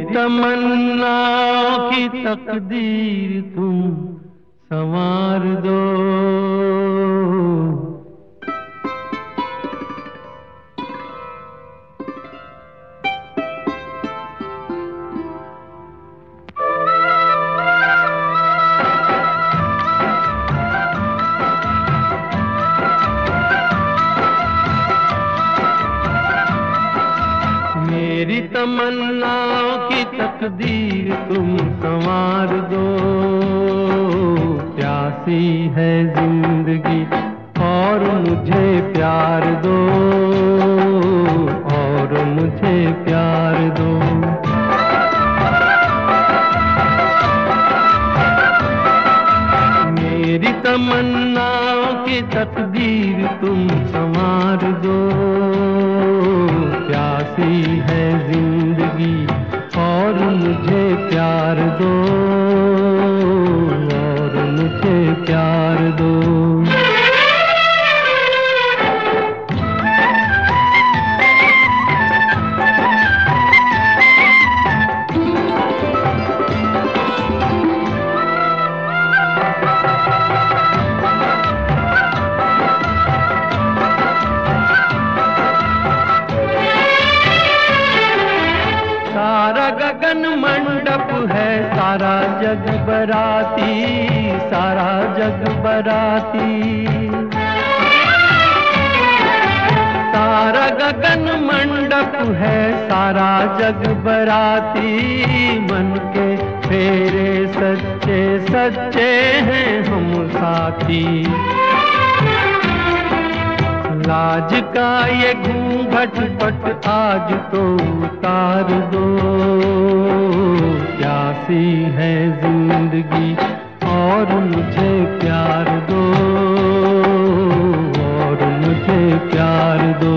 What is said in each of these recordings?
तमन्नाओं की तकदीर तुम संवार दो। मेरी तमन्नाओं की तकदीर तुम संवार दो। प्यासी है जिंदगी और मुझे प्यार दो, और मुझे प्यार दो। मेरी तमन्नाओं की तकदीर तुम संवार दो। प्यासी है जिंदगी और मुझे प्यार दो, और मुझे प्यार दो। सारा गगन मंडप है, सारा जग बराती, सारा जग बराती। सारा गगन मंडप है, सारा जग बराती। मन के फेरे सच्चे सच्चे हैं हम साथी। लाज का ये घूंघट पट आज तो उतार दो। प्यासी है जिंदगी और मुझे प्यार दो, और मुझे प्यार दो।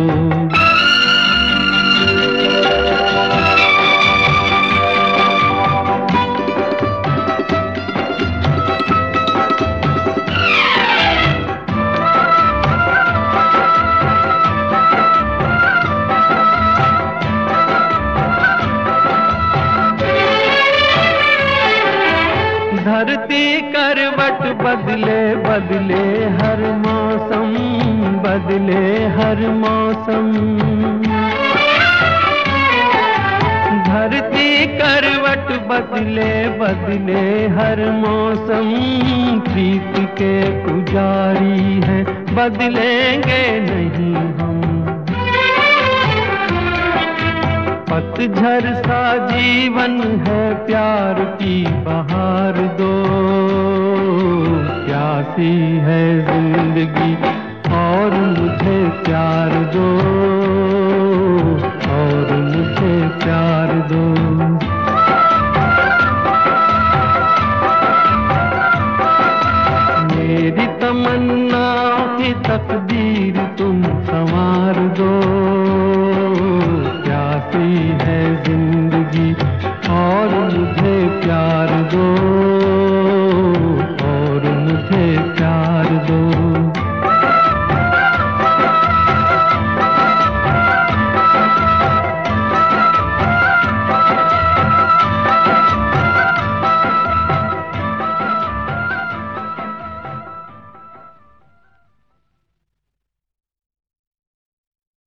धरती करवट बदले बदले हर मौसम, बदले हर मौसम। धरती करवट बदले बदले हर मौसम। प्रीत के पुजारी हैं, बदलेंगे नहीं हम। पतझर सा जीवन है, प्यार की बहार दो। प्यासी है जिंदगी और मुझे प्यार दो, और मुझे प्यार दो। मेरी तमन्नाओं की तकदीर